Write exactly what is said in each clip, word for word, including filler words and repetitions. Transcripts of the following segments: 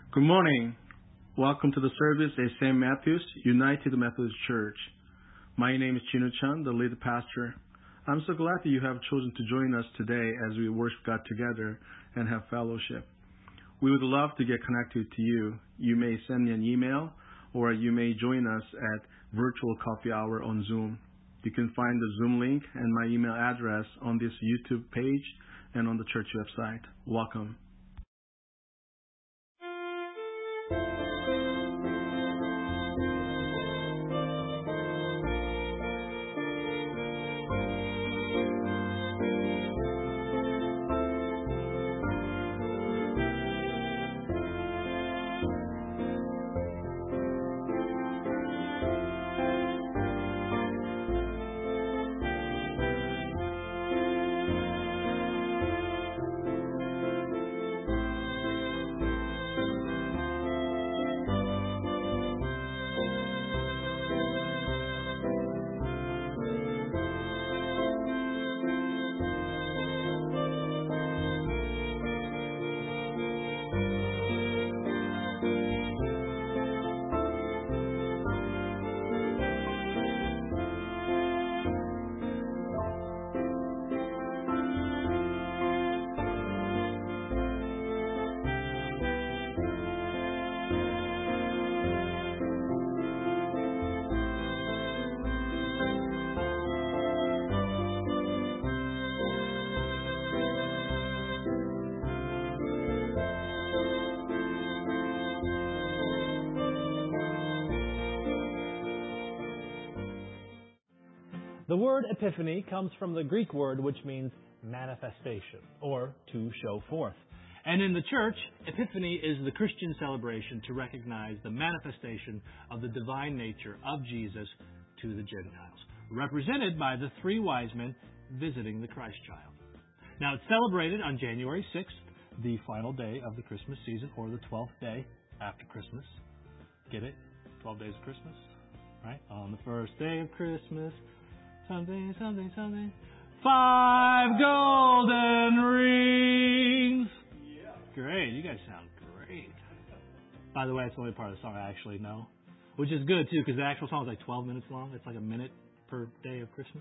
Good morning. Welcome to the service at Saint Matthew's United Methodist Church. My name is Chino Chan, the lead pastor. I'm so glad that you have chosen to join us today as we worship God together and have fellowship. We would love to get connected to you. You may send me an email or you may join us at Virtual Coffee Hour on Zoom. You can find the Zoom link and my email address on this YouTube page and on the church website. Welcome. The word epiphany comes from the Greek word which means manifestation, or to show forth. And in the church, Epiphany is the Christian celebration to recognize the manifestation of the divine nature of Jesus to the Gentiles, represented by the three wise men visiting the Christ child. Now, it's celebrated on January sixth, the final day of the Christmas season, or the twelfth day after Christmas. Get it? twelve days of Christmas, right? On the first day of Christmas, something, something, something. Five golden rings. Yeah. Great. You guys sound great. By the way, it's the only part of the song I actually know, which is good, too, because the actual song is like twelve minutes long. It's like a minute per day of Christmas.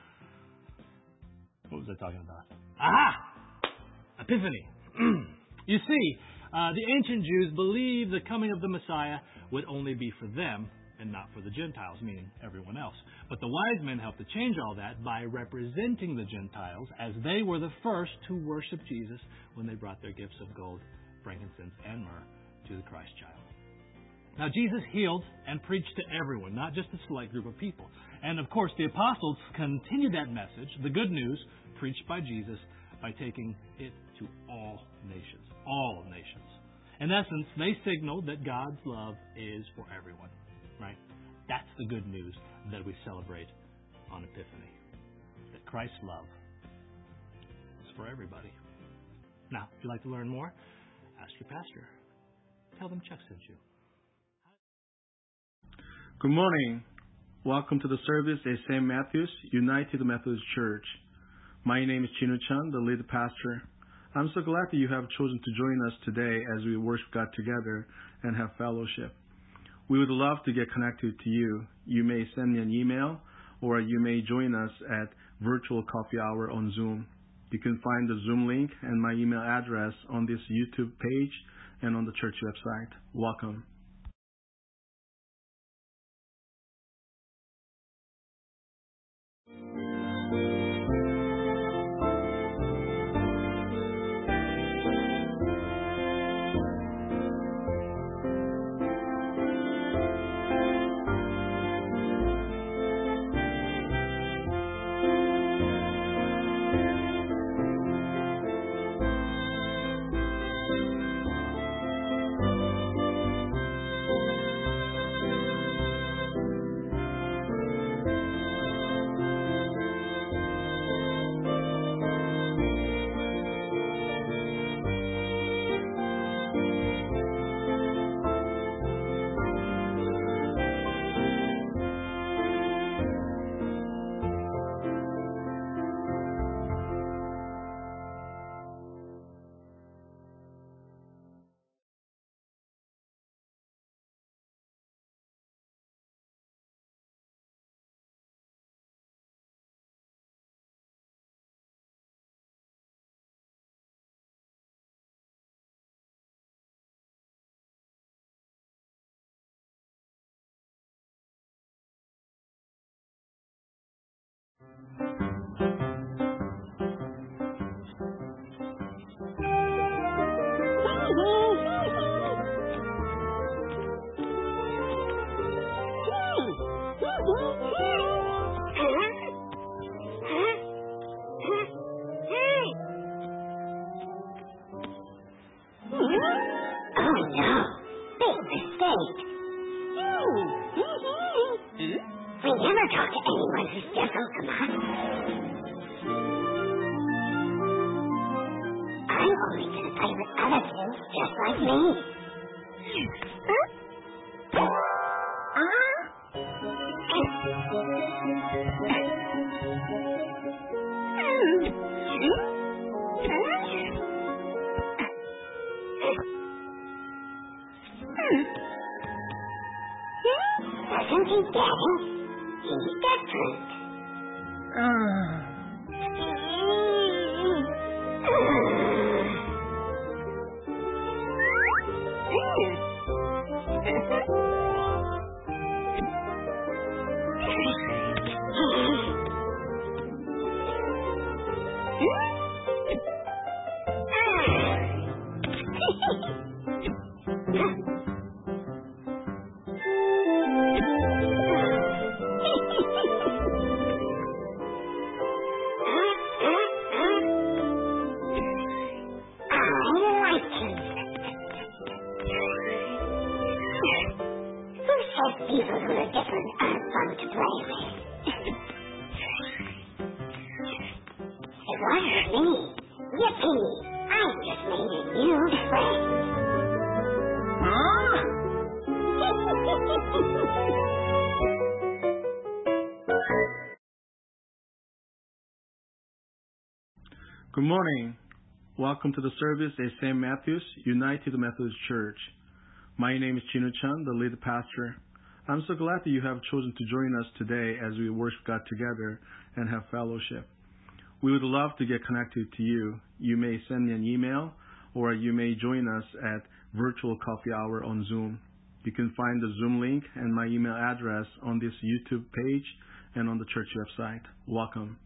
What was I talking about? Aha! Epiphany. You see, uh, the ancient Jews believed the coming of the Messiah would only be for them and not for the Gentiles, meaning everyone else. But the wise men helped to change all that by representing the Gentiles, as they were the first to worship Jesus when they brought their gifts of gold, frankincense, and myrrh to the Christ child. Now, Jesus healed and preached to everyone, not just a select group of people. And, of course, the apostles continued that message, the good news, preached by Jesus, by taking it to all nations. All nations. In essence, they signaled that God's love is for everyone. Right? That's the good news that we celebrate on Epiphany. That Christ's love is for everybody. Now, if you'd like to learn more, ask your pastor. Tell them Chuck sent you. Good morning. Welcome to the service at Saint Matthew's United Methodist Church. My name is Chino Chan, the lead pastor. I'm so glad that you have chosen to join us today as we worship God together and have fellowship. We would love to get connected to you. You may send me an email or you may join us at Virtual Coffee Hour on Zoom. You can find the Zoom link and my email address on this YouTube page and on the church website. Welcome. We never talk to anyone who's different from us. I'm only going to play with other kids just like me. Huh? Uh-huh. Doesn't he get it? He's different. People who are different are fun to play with. It wasn't me. Yippee! I just made a new friend. Huh? Good morning. Welcome to the service at Saint Matthew's United Methodist Church. My name is Chinu Chan, the lead pastor. I'm so glad that you have chosen to join us today as we worship God together and have fellowship. We would love to get connected to you. You may send me an email or you may join us at Virtual Coffee Hour on Zoom. You can find the Zoom link and my email address on this YouTube page and on the church website. Welcome.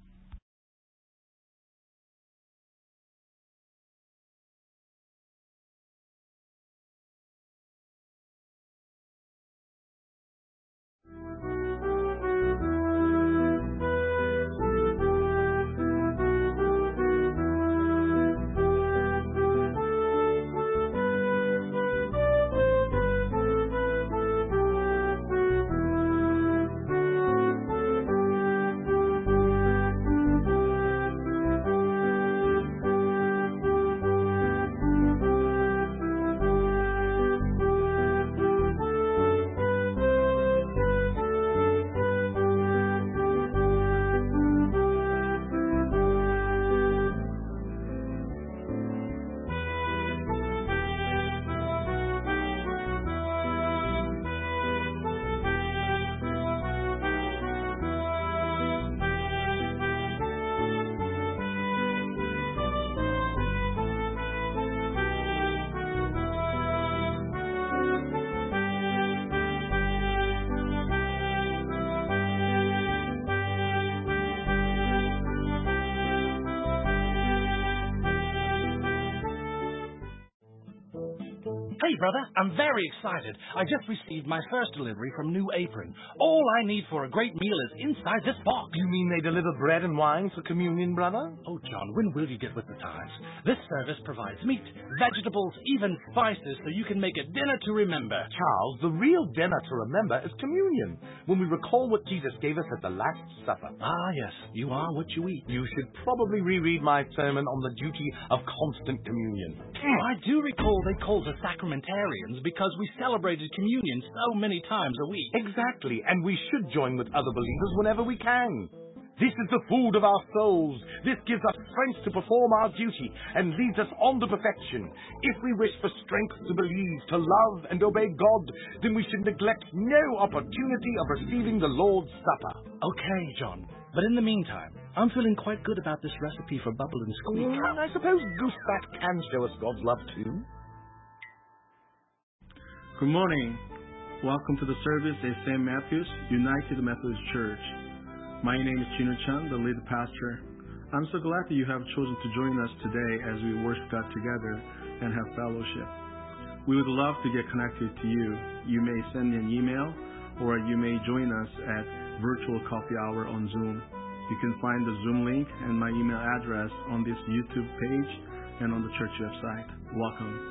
Hey, brother, I'm very excited. I just received my first delivery from New Apron. All I need for a great meal is inside this box. You mean they deliver bread and wine for communion, brother? Oh, John, when will you get with the times? This service provides meat, vegetables, even spices, so you can make a dinner to remember. Charles, the real dinner to remember is communion, when we recall what Jesus gave us at the Last Supper. Ah, yes, you are what you eat. You should probably reread my sermon on the duty of constant communion. I do recall they called us sacramentarians because we celebrated communion so many times a week. Exactly, and we should join with other believers whenever we can. This is the food of our souls. This gives us strength to perform our duty and leads us on to perfection. If we wish for strength to believe, to love, and obey God, then we should neglect no opportunity of receiving the Lord's Supper. Okay, John. But in the meantime, I'm feeling quite good about this recipe for bubble and squeak. Mm, I suppose Gooseback can show us God's love too. Good morning. Welcome to the service at Saint Matthew's United Methodist Church. My name is Chino Chan, the lead pastor. I'm so glad that you have chosen to join us today as we worship God together and have fellowship. We would love to get connected to you. You may send me an email or you may join us at Virtual Coffee Hour on Zoom. You can find the Zoom link and my email address on this YouTube page and on the church website. Welcome.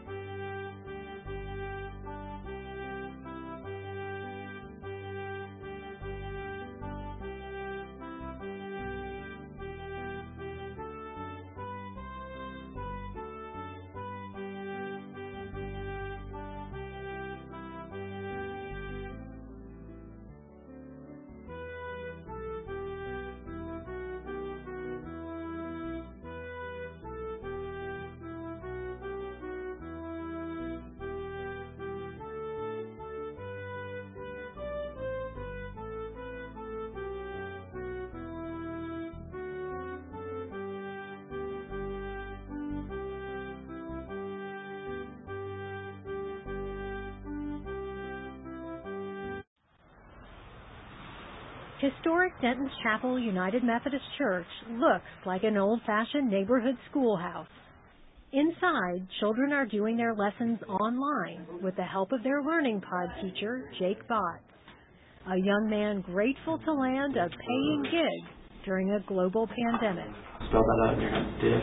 Historic Denton's Chapel United Methodist Church looks like an old-fashioned neighborhood schoolhouse. Inside, children are doing their lessons online with the help of their Learning Pod teacher, Jake Botts, a young man grateful to land a paying gig during a global pandemic. Spell that out in your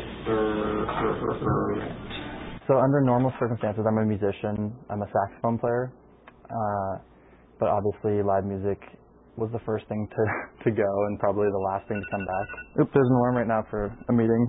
different. So under normal circumstances, I'm a musician. I'm a saxophone player. Uh, but obviously live music was the first thing to, to go and probably the last thing to come back. Oop, there's Norm right now for a meeting.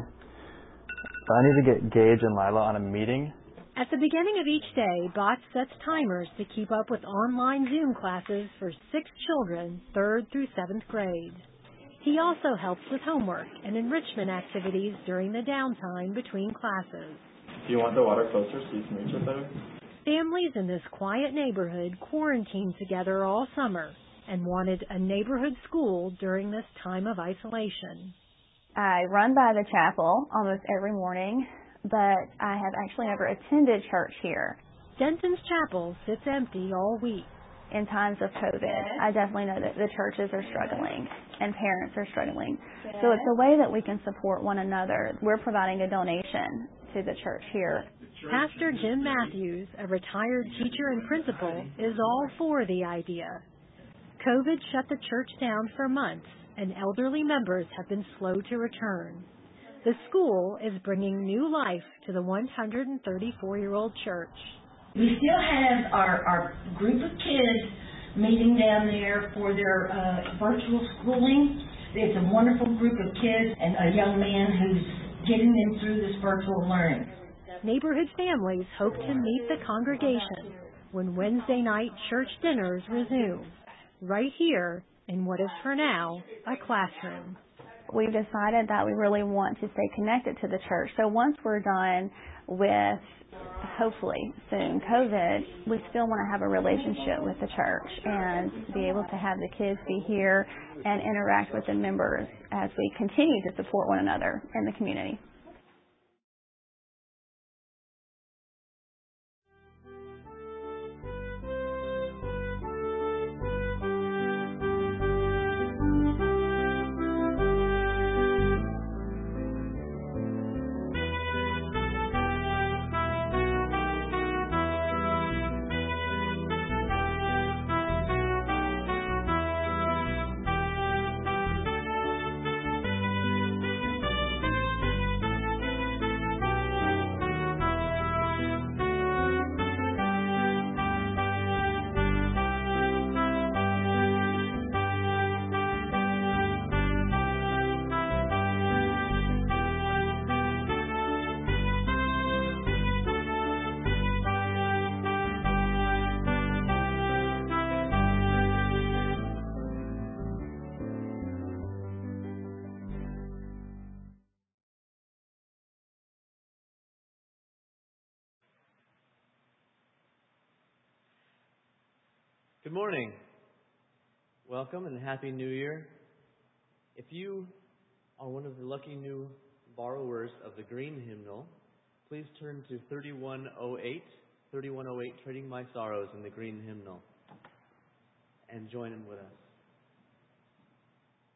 So I need to get Gage and Lila on a meeting. At the beginning of each day, Botts sets timers to keep up with online Zoom classes for six children, third through seventh grade. He also helps with homework and enrichment activities during the downtime between classes. Do you want the water closer so you can reach it better? Families in this quiet neighborhood quarantined together all summer and wanted a neighborhood school during this time of isolation. I run by the chapel almost every morning, but I have actually never attended church here. Denton's Chapel sits empty all week. In times of COVID, I definitely know that the churches are struggling and parents are struggling. So it's a way that we can support one another. We're providing a donation to the church here. Pastor Jim Matthews, a retired teacher and principal, is all for the idea. COVID shut the church down for months, and elderly members have been slow to return. The school is bringing new life to the one hundred thirty-four-year-old church. We still have our, our group of kids meeting down there for their uh, virtual schooling. It's a wonderful group of kids and a young man who's getting them through this virtual learning. Neighborhood families hope to meet the congregation when Wednesday night church dinners resume, right here in what is for now a classroom. We've decided that we really want to stay connected to the church. So once we're done with, hopefully soon, COVID, we still want to have a relationship with the church and be able to have the kids be here and interact with the members as we continue to support one another in the community. Good morning. Welcome and Happy New Year. If you are one of the lucky new borrowers of the green hymnal, please turn to thirty-one oh eight, thirty-one oh eight, Trading My Sorrows in the green hymnal, and join in with us.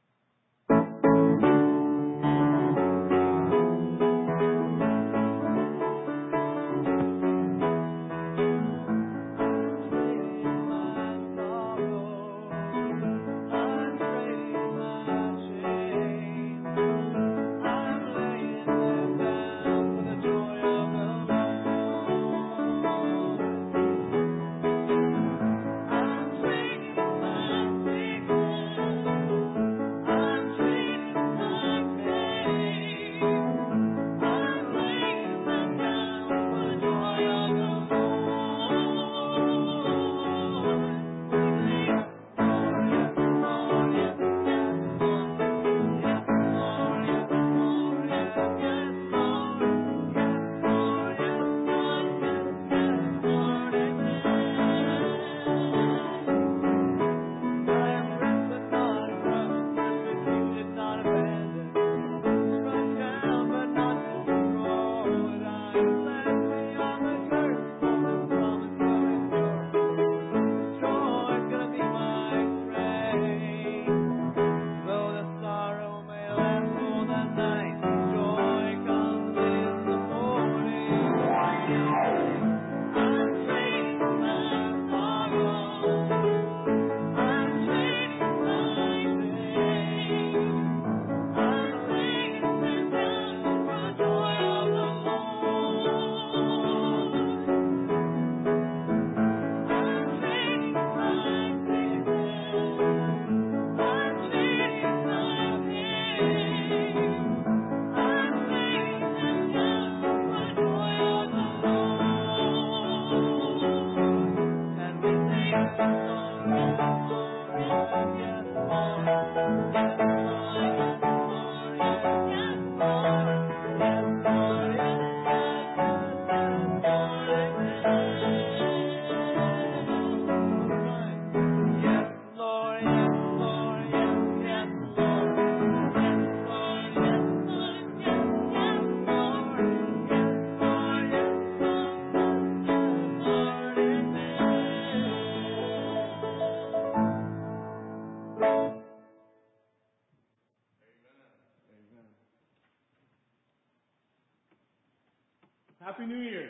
Happy New Year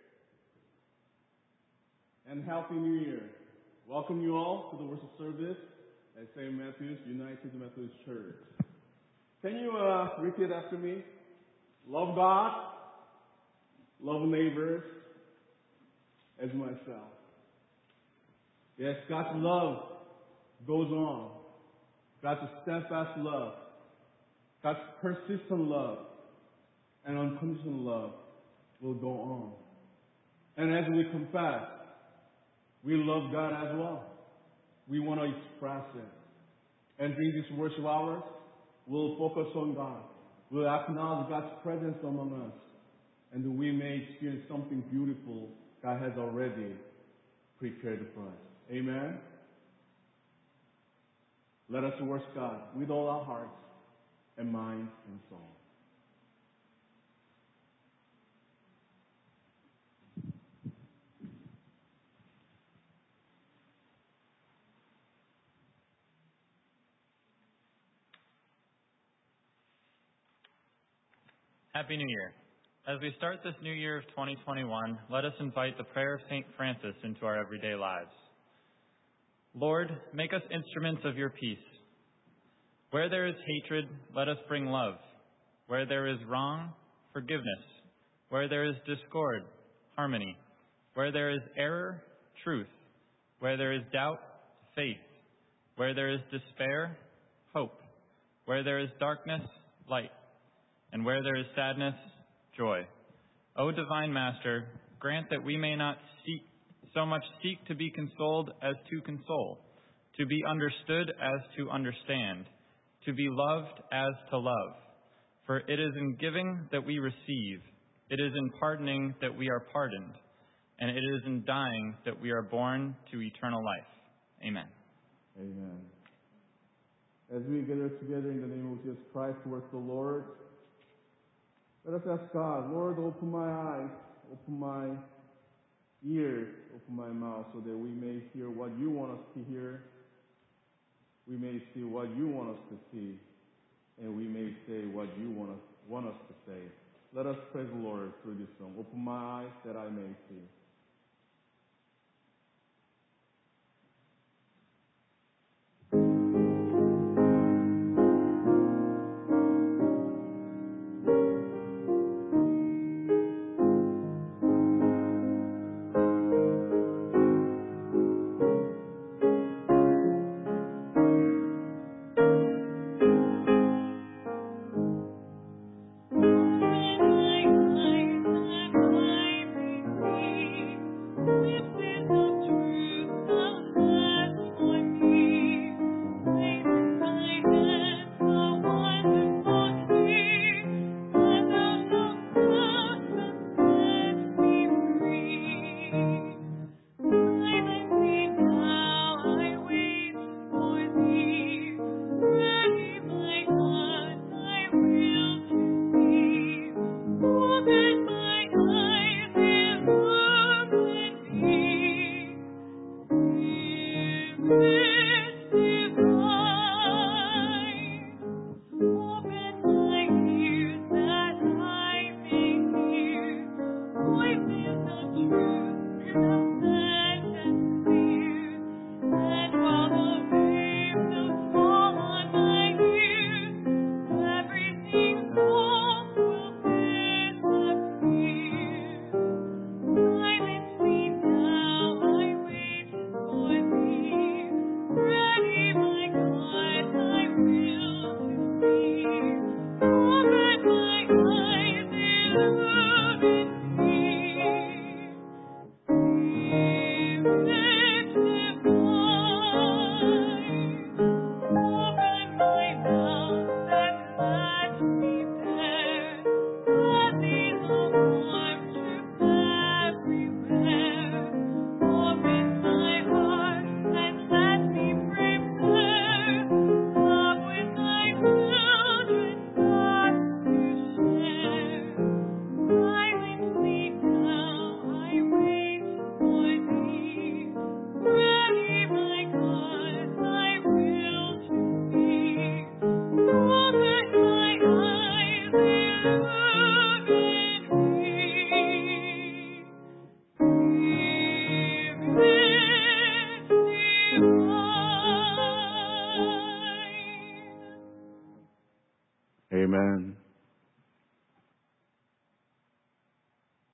and Healthy New Year. Welcome you all to the worship service at Saint Matthew's United Methodist Church. Can you uh, repeat after me? Love God, love neighbors as myself. Yes, God's love goes on. God's steadfast love, God's persistent love, and unconditional love will go on. And as we confess, we love God as well. We want to express it. And during this worship hours, we'll focus on God. We'll acknowledge God's presence among us. And we may experience something beautiful God has already prepared for us. Amen? Let us worship God with all our hearts and minds and soul. Happy New Year. As we start this new year of twenty twenty-one, let us invite the prayer of Saint Francis into our everyday lives. Lord, make us instruments of your peace. Where there is hatred, let us bring love. Where there is wrong, forgiveness. Where there is discord, harmony. Where there is error, truth. Where there is doubt, faith. Where there is despair, hope. Where there is darkness, light. And where there is sadness, joy. O Divine Master, grant that we may not seek so much seek to be consoled as to console, to be understood as to understand, to be loved as to love. For it is in giving that we receive, it is in pardoning that we are pardoned, and it is in dying that we are born to eternal life. Amen. Amen. As we gather together in the name of Jesus Christ to worship the Lord, let us ask God, Lord, open my eyes, open my ears, open my mouth, so that we may hear what you want us to hear. We may see what you want us to see, and we may say what you want us, want us to say. Let us praise the Lord through this song. Open my eyes that I may see. Thank you.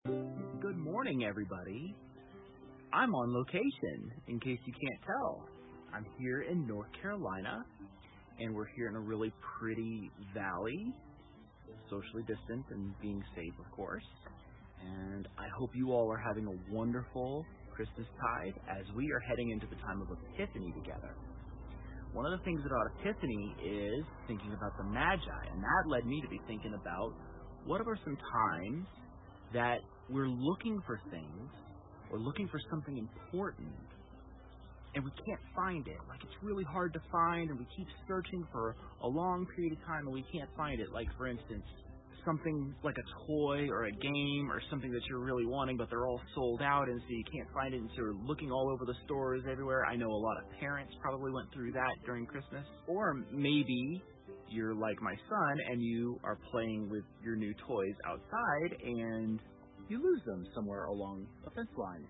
Good morning, everybody. I'm on location, in case you can't tell. I'm here in North Carolina, and we're here in a really pretty valley, socially distant and being safe, of course. And I hope you all are having a wonderful Christmastide as we are heading into the time of Epiphany together. One of the things about Epiphany is thinking about the Magi, and that led me to be thinking about what are some times that we're looking for things, or looking for something important, and we can't find it. Like, it's really hard to find, and we keep searching for a long period of time, and we can't find it. Like, for instance, something like a toy or a game or something that you're really wanting, but they're all sold out, and so you can't find it, and so you're looking all over the stores everywhere. I know a lot of parents probably went through that during Christmas. Or maybe you're like my son, and you are playing with your new toys outside, and you lose them somewhere along a fence line.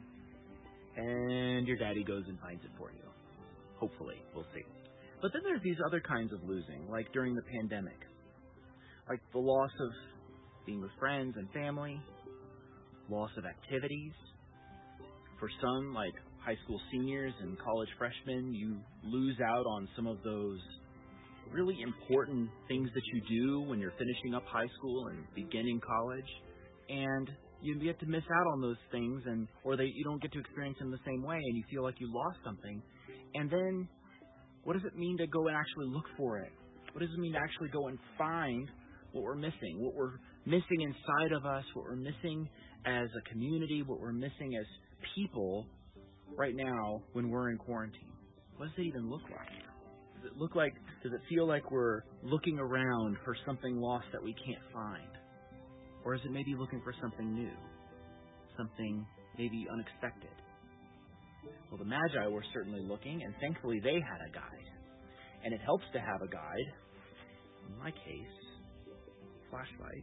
And your daddy goes and finds it for you. Hopefully, we'll see. But then there's these other kinds of losing, like during the pandemic. Like the loss of being with friends and family, loss of activities. For some, like high school seniors and college freshmen, you lose out on some of those really important things that you do when you're finishing up high school and beginning college. And you get to miss out on those things, and or they you don't get to experience them the same way, and you feel like you lost something. And then, what does it mean to go and actually look for it? What does it mean to actually go and find what we're missing? What we're missing inside of us, what we're missing as a community, what we're missing as people right now when we're in quarantine. What does it even look like? Does it look like, does it feel like we're looking around for something lost that we can't find? Or is it maybe looking for something new? Something maybe unexpected? Well, the Magi were certainly looking, and thankfully they had a guide. And it helps to have a guide. In my case, flashlight.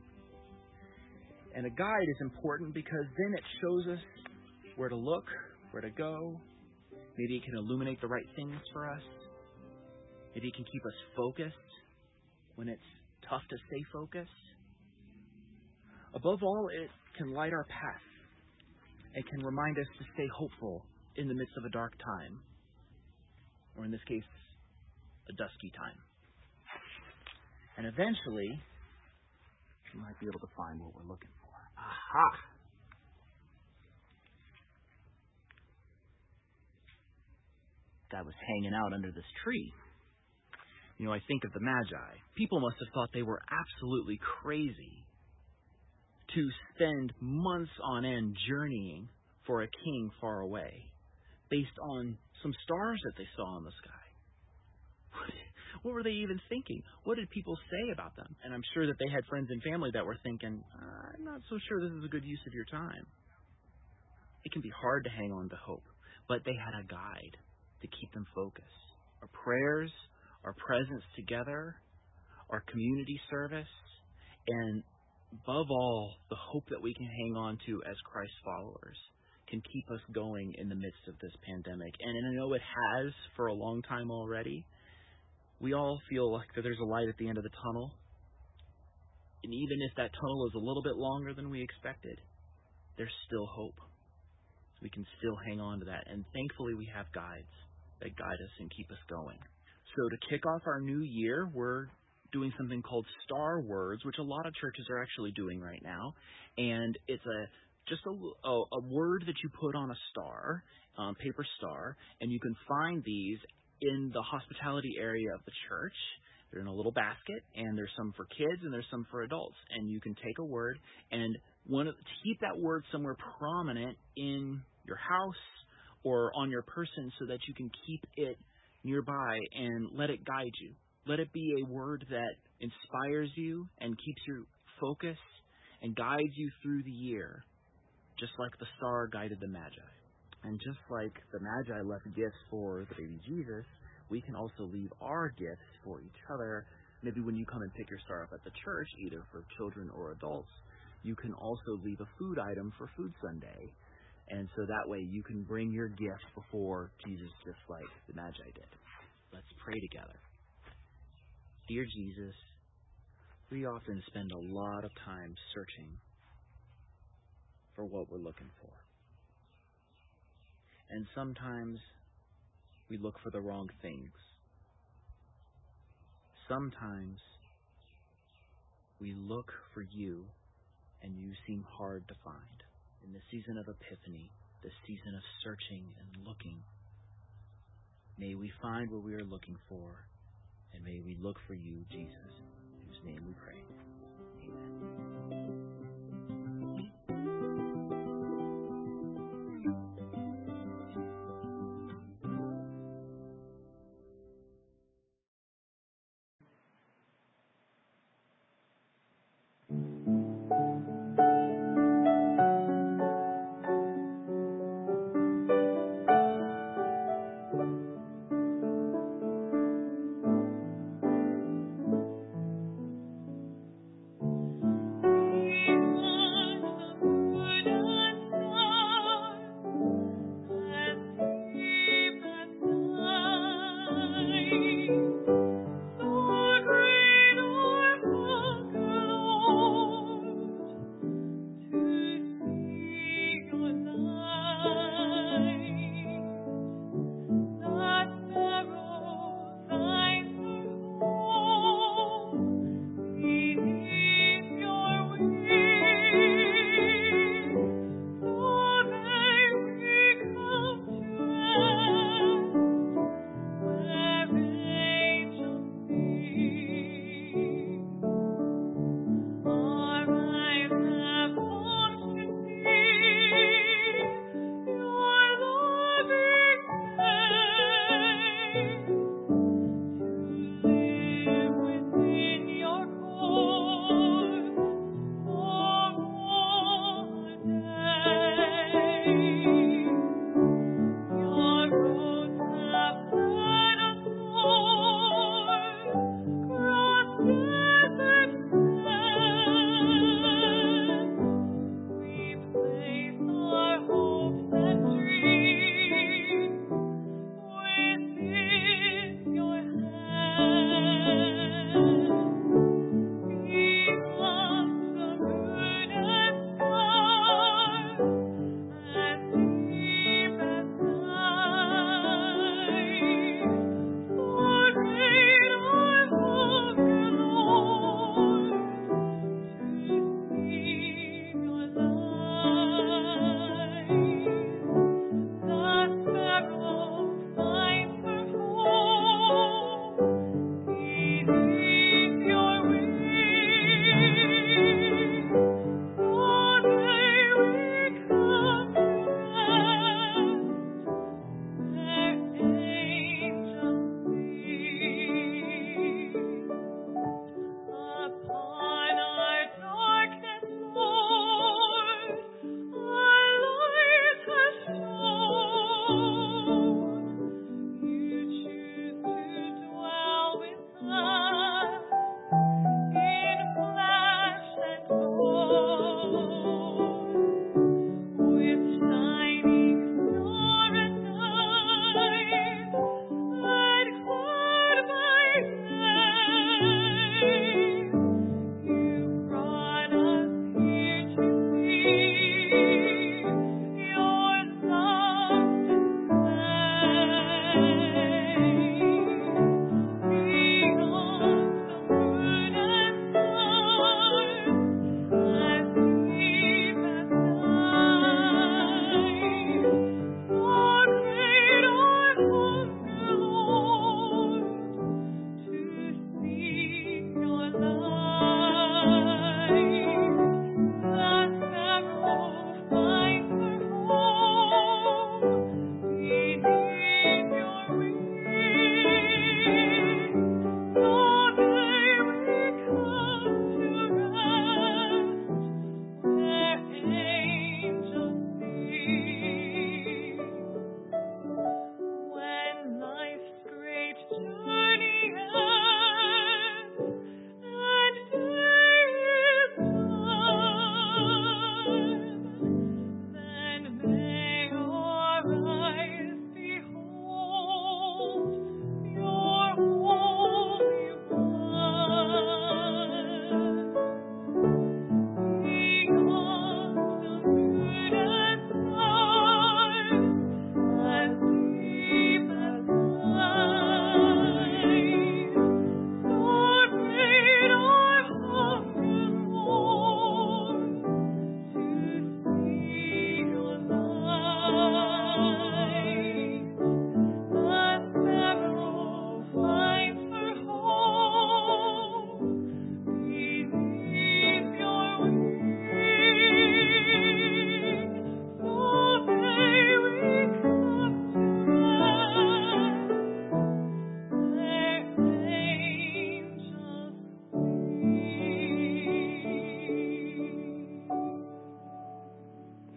And a guide is important because then it shows us where to look, where to go. Maybe it can illuminate the right things for us. Maybe it can keep us focused when it's tough to stay focused. Above all, it can light our path. It can remind us to stay hopeful in the midst of a dark time, or in this case, a dusky time. And eventually, we might be able to find what we're looking for. Aha! Guy was hanging out under this tree. You know, I think of the Magi. People must have thought they were absolutely crazy to spend months on end journeying for a king far away, based on some stars that they saw in the sky. What were they even thinking? What did people say about them? And I'm sure that they had friends and family that were thinking, uh, I'm not so sure this is a good use of your time. It can be hard to hang on to hope, but they had a guide to keep them focused. Our prayers, our presence together, our community service, and above all, the hope that we can hang on to as Christ followers can keep us going in the midst of this pandemic. And I know it has for a long time already. We all feel like that there's a light at the end of the tunnel. And even if that tunnel is a little bit longer than we expected, there's still hope. So we can still hang on to that. And thankfully we have guides that guide us and keep us going. So to kick off our new year, we're doing something called Star Words, which a lot of churches are actually doing right now. And it's a just a, a, a word that you put on a star, um, paper star, and you can find these in the hospitality area of the church. They're in a little basket, and there's some for kids and there's some for adults. And you can take a word and one, keep that word somewhere prominent in your house or on your person so that you can keep it nearby and let it guide you. Let it be a word that inspires you and keeps you focused and guides you through the year, just like the star guided the Magi. And just like the Magi left gifts for the baby Jesus, we can also leave our gifts for each other. Maybe when you come and pick your star up at the church, either for children or adults, you can also leave a food item for Food Sunday. And so that way you can bring your gift before Jesus just like the Magi did. Let's pray together. Dear Jesus, we often spend a lot of time searching for what we're looking for. And sometimes we look for the wrong things. Sometimes we look for you and you seem hard to find. In the season of Epiphany, the season of searching and looking, may we find what we are looking for, and may we look for you, Jesus, in whose name we pray. Amen.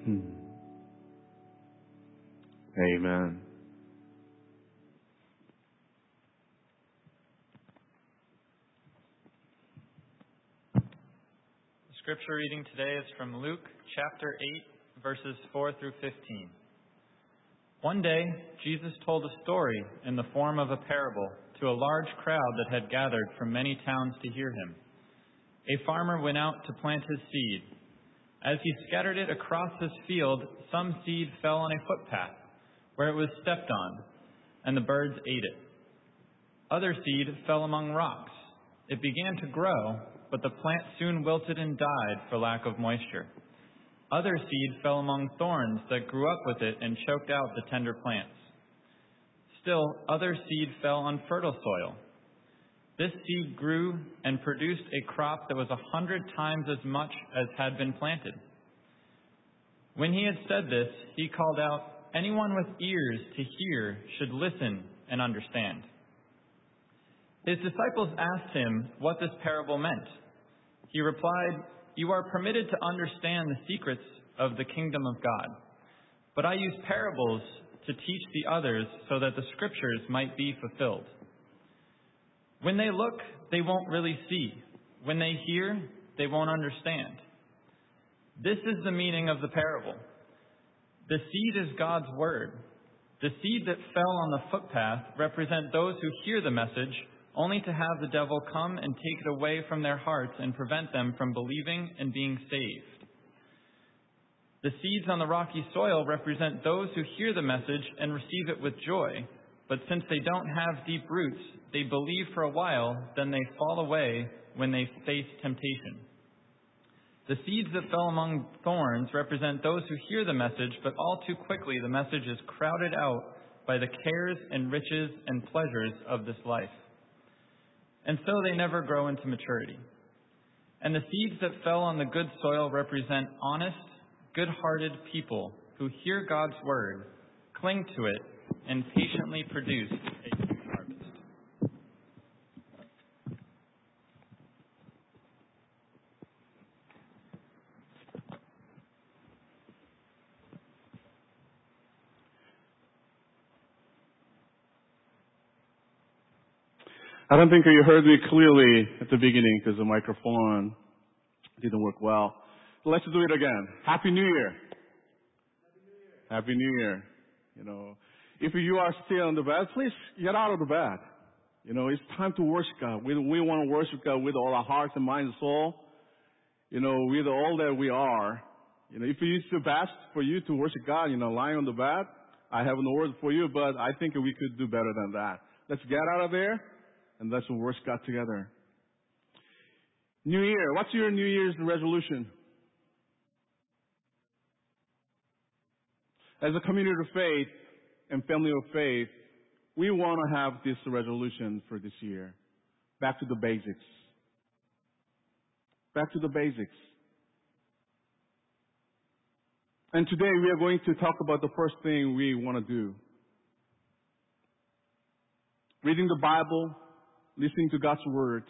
Hmm. Amen. The scripture reading today is from Luke chapter eight, verses four through fifteen. One day, Jesus told a story in the form of a parable to a large crowd that had gathered from many towns to hear him. A farmer went out to plant his seed. As he scattered it across his field, some seed fell on a footpath, where it was stepped on, and the birds ate it. Other seed fell among rocks. It began to grow, but the plant soon wilted and died for lack of moisture. Other seed fell among thorns that grew up with it and choked out the tender plants. Still, other seed fell on fertile soil. This seed grew and produced a crop that was a hundred times as much as had been planted. When he had said this, he called out, "Anyone with ears to hear should listen and understand." His disciples asked him what this parable meant. He replied, "You are permitted to understand the secrets of the kingdom of God. But I use parables to teach the others so that the scriptures might be fulfilled. When they look, they won't really see. When they hear, they won't understand." This is the meaning of the parable. The seed is God's word. The seed that fell on the footpath represent those who hear the message, only to have the devil come and take it away from their hearts and prevent them from believing and being saved. The seeds on the rocky soil represent those who hear the message and receive it with joy, but since they don't have deep roots, they believe for a while, then they fall away when they face temptation. The seeds that fell among thorns represent those who hear the message, but all too quickly the message is crowded out by the cares and riches and pleasures of this life. And so they never grow into maturity. And the seeds that fell on the good soil represent honest, good-hearted people who hear God's word, cling to it, and patiently produce a good harvest. I don't think you heard me clearly at the beginning because the microphone didn't work well. Let's do it again. Happy New Year. Happy New Year. You know, if you are still on the bed, please get out of the bed. You know, it's time to worship God. We, we want to worship God with all our hearts and minds and soul. You know, with all that we are. You know, if it's the best for you to worship God, you know, lying on the bed, I have no word for you, but I think we could do better than that. Let's get out of there and let's worship God together. New Year. What's your New Year's resolution? As a community of faith and family of faith, we want to have this resolution for this year. Back to the basics. Back to the basics. And today we are going to talk about the first thing we want to do. Reading the Bible, listening to God's Word,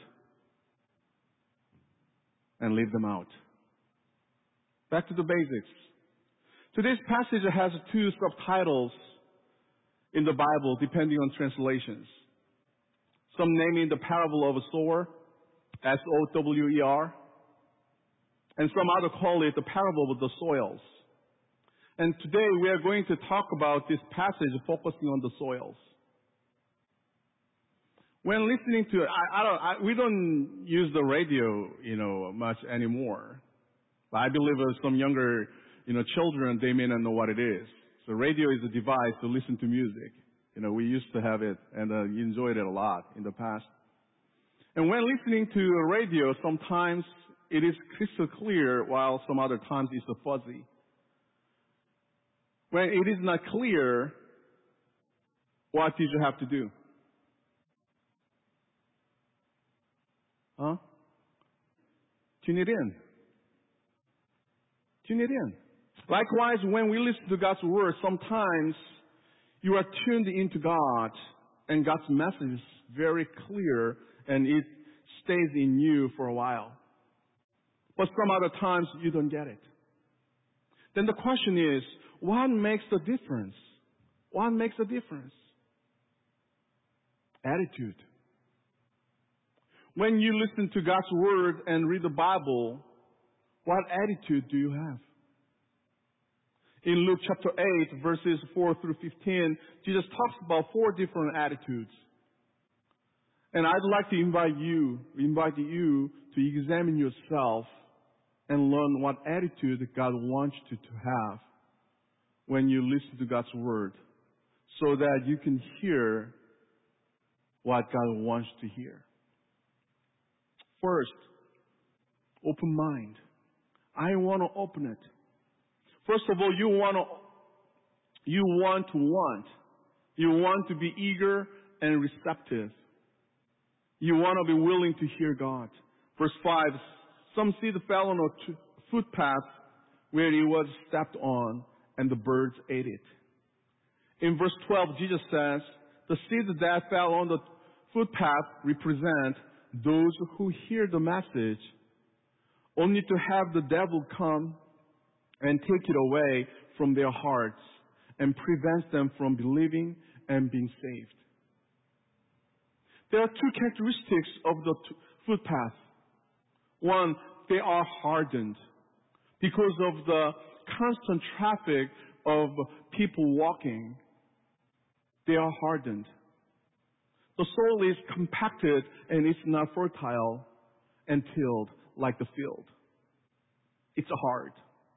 and live them out. Back to the basics. Today's passage has two subtitles in the Bible depending on translations. Some naming the parable of a sower, S O W E R, and some other call it the parable of the soils. And today we are going to talk about this passage focusing on the soils. When listening to it, I, I don't, I, we don't use the radio, you know, much anymore. But I believe some younger, you know, children, they may not know what it is. So radio is a device to listen to music. You know, we used to have it and uh, enjoyed it a lot in the past. And when listening to a radio, sometimes it is crystal clear, while some other times it's fuzzy. When it is not clear, what did you have to do? Huh? Tune it in. Tune it in. Likewise, when we listen to God's word, sometimes you are tuned into God and God's message is very clear and it stays in you for a while. But some other times you don't get it. then the question is, what makes the difference? What makes a difference? Attitude. When you listen to God's Word and read the Bible, what attitude do you have? In Luke chapter eight, verses four through fifteen, Jesus talks about four different attitudes. And I'd like to invite you, invite you to examine yourself and learn what attitude God wants you to have when you listen to God's Word, so that you can hear what God wants to hear. First, open mind. I want to open it. First of all, you want to, you want to want. You want to be eager and receptive. You want to be willing to hear God. Verse five, some seed fell on a footpath where it was stepped on, and the birds ate it. In verse twelve, Jesus says, the seed that fell on the footpath represent those who hear the message, only to have the devil come and take it away from their hearts and prevent them from believing and being saved. There are two characteristics of the t- footpath. One, they are hardened because of the constant traffic of people walking. They are hardened. The soil is compacted and it's not fertile and tilled like the field. It's hard.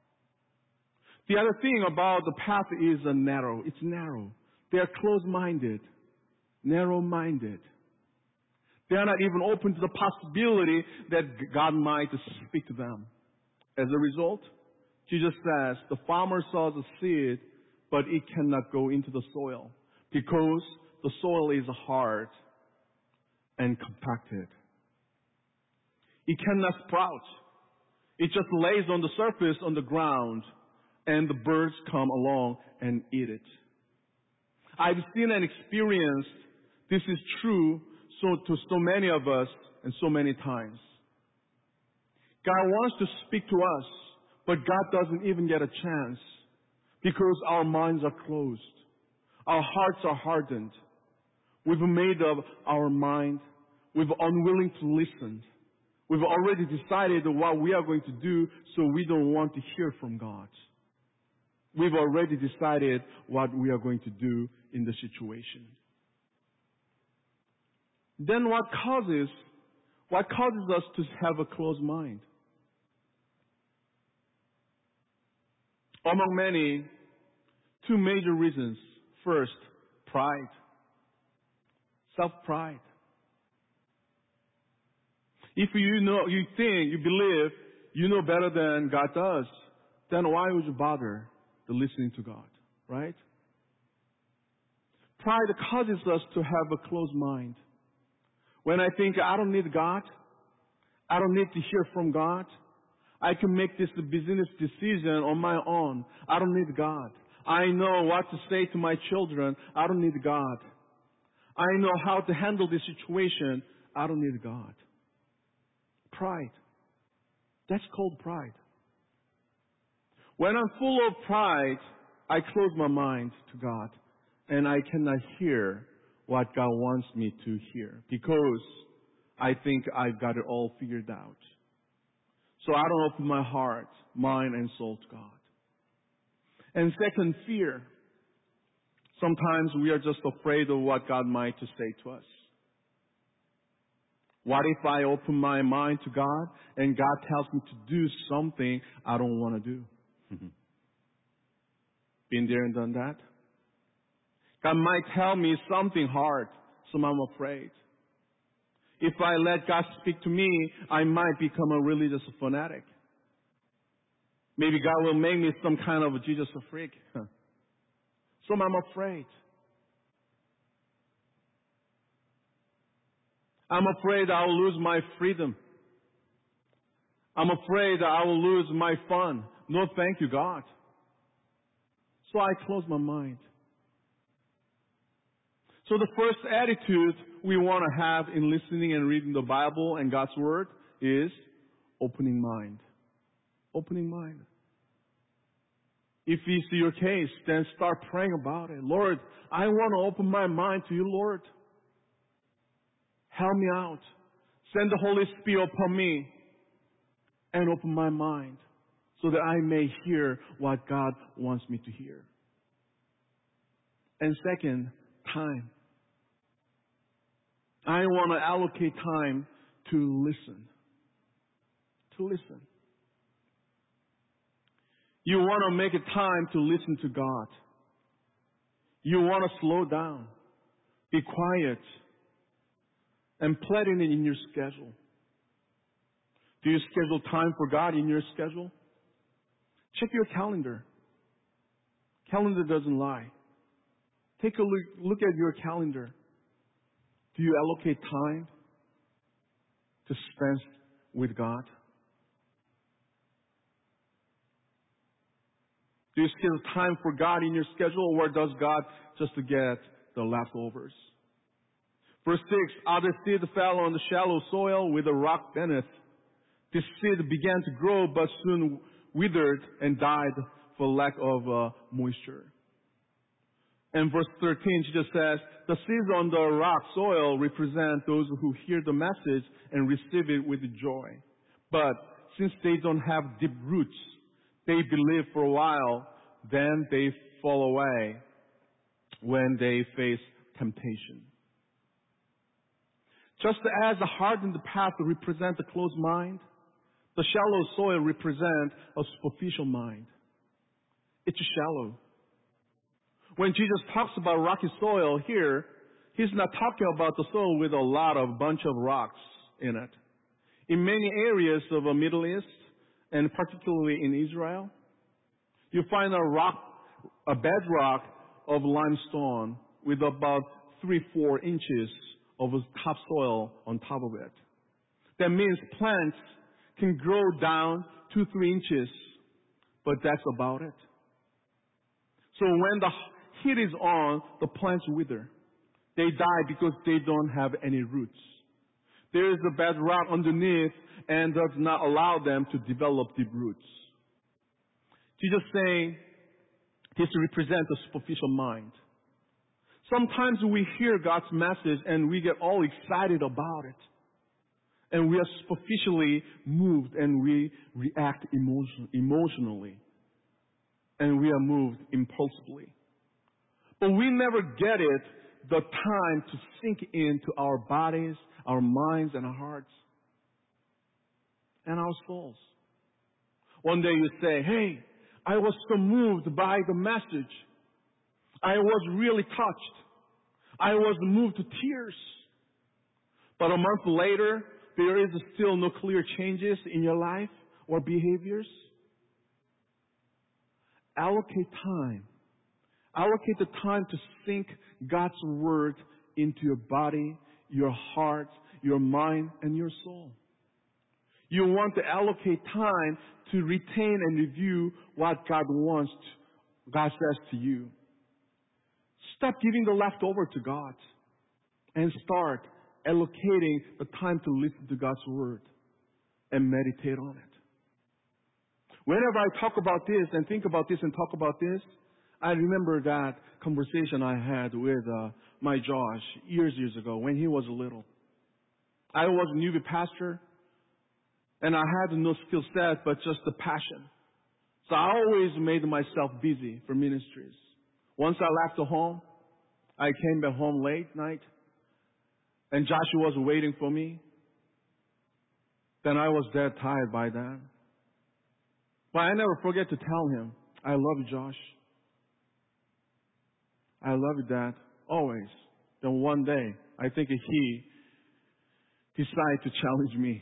The other thing about the path is uh, narrow. It's narrow. They are closed-minded, narrow-minded. They are not even open to the possibility that God might speak to them. As a result, Jesus says, the farmer sows the seed, but it cannot go into the soil because the soil is hard and compacted. It cannot sprout. It just lays on the surface on the ground, and the birds come along and eat it. I've seen and experienced this is true so to so many of us and so many times. God wants to speak to us, but God doesn't even get a chance because our minds are closed. Our hearts are hardened. We've made up our mind. We're unwilling to listen. We've already decided what we are going to do, so we don't want to hear from God. We've already decided what we are going to do in the situation. Then what causes, what causes us to have a closed mind? Among many, two major reasons. First, pride. Self-pride. If you know, you think, you believe, you know better than God does, then why would you bother to listening to God, right? Pride causes us to have a closed mind. When I think I don't need God, I don't need to hear from God, I can make this business decision on my own. I don't need God. I know what to say to my children. I don't need God. I know how to handle this situation. I don't need God. Pride. That's called pride. When I'm full of pride, I close my mind to God, and I cannot hear what God wants me to hear because I think I've got it all figured out. So I don't open my heart, mind, and soul to God. And second, fear. Sometimes we are just afraid of what God might to say to us. What if I open my mind to God and God tells me to do something I don't want to do? Been there and done that? God might tell me something hard, so I'm afraid. If I let God speak to me, I might become a religious fanatic. Maybe God will make me some kind of a Jesus freak. So I'm afraid. I'm afraid I will lose my freedom. I'm afraid I will lose my fun. No, thank you, God. So I close my mind. So the first attitude we want to have in listening and reading the Bible and God's Word is opening mind. Opening mind. If it's your case, then start praying about it. Lord, I want to open my mind to you, Lord. Help me out. Send the Holy Spirit upon me and open my mind so that I may hear what God wants me to hear. And second, time. I want to allocate time to listen. To listen. You want to make a time to listen to God. You want to slow down, be quiet, and plan it in your schedule. Do you schedule time for God in your schedule? Check your calendar. Calendar doesn't lie. Take a look, look at your calendar. Do you allocate time to spend with God? Do you schedule time for God in your schedule, or does God just get the leftovers? Verse six, other seed fell on the shallow soil with a rock beneath. This seed began to grow, but soon withered and died for lack of uh, moisture. And verse thirteen, Jesus says, the seeds on the rock soil represent those who hear the message and receive it with joy. But since they don't have deep roots, they believe for a while, then they fall away when they face temptation. Just as the hardened path represents a closed mind, the shallow soil represents a superficial mind. It's shallow. When Jesus talks about rocky soil here, he's not talking about the soil with a lot of bunch of rocks in it. In many areas of the Middle East, and particularly in Israel, you find a rock, a bedrock of limestone with about three, four inches of topsoil on top of it. That means plants can grow down two, three inches, but that's about it. So when the heat is on, the plants wither. They die because they don't have any roots. There is a bedrock underneath and does not allow them to develop deep roots. Jesus saying this represents a superficial mind. Sometimes we hear God's message and we get all excited about it. And we are superficially moved and we react emotion, emotionally. And we are moved impulsively. But we never get it, the time to sink into our bodies, our minds, and our hearts, and our souls. One day you say, hey, I was so moved by the message. I was really touched. I was moved to tears. But a month later, there is still no clear changes in your life or behaviors. Allocate time. Allocate the time to sink God's word into your body, your heart, your mind, and your soul. You want to allocate time to retain and review what God wants, to, God says to you. Stop giving the leftover to God and start allocating the time to listen to God's word and meditate on it. Whenever I talk about this and think about this and talk about this, I remember that conversation I had with uh, my Josh years, years ago when he was little. I was a newbie pastor, and I had no skill set, but just the passion. So I always made myself busy for ministries. Once I left the home, I came back home late night, and Joshua was waiting for me. Then I was dead tired by then. But I never forget to tell him, I love you, Josh. I love you, Dad, always. Then one day, I think he decided to challenge me.